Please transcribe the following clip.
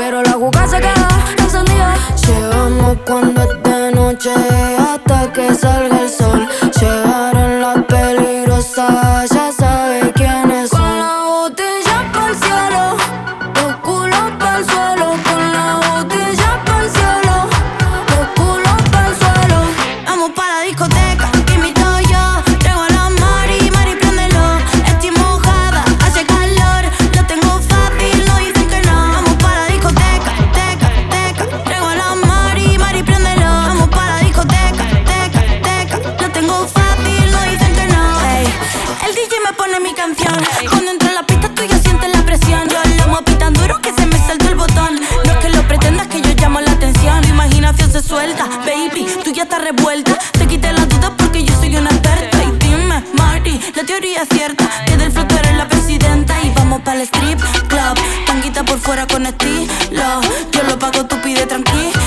pero la juca se queda encendida. Llegamos cuando es de noche hasta que salga el sol. Llegaron las peligrosas, ya sabe quiénes son. Con la botella pa'l cielo, los culos pa'l suelo. Con la botella pa'l cielo, los culos pa'l suelo. Vamos pa' la discoteca, te invito yo. Traigo a la Mari, Mari, préndelo. Estoy mojada, hace calor. Lo tengo fácil, no dicen que no. Vamos pa' la discoteca, teca, teca. Traigo a la Mari, Mari, préndelo. Vamos pa' la discoteca, teca, teca. Lo tengo fácil, no dicen que no. Ey, el DJ me pone mi canción. Cuando entro en la pista tú ya sientes la presión. Yo lo moví tan duro que se me saltó el botón. No es que lo pretendas, que yo llamo la atención. Tu imaginación se suelta, baby, tú ya estás revuelta. Te quité las dudas porque yo soy una experta. Y dime, Marty, la teoría es cierta, que del flow tú eres la presidenta. Y vamos para el strip club, tanguita por fuera con estilo. Yo lo pago, tú pide tranquilo.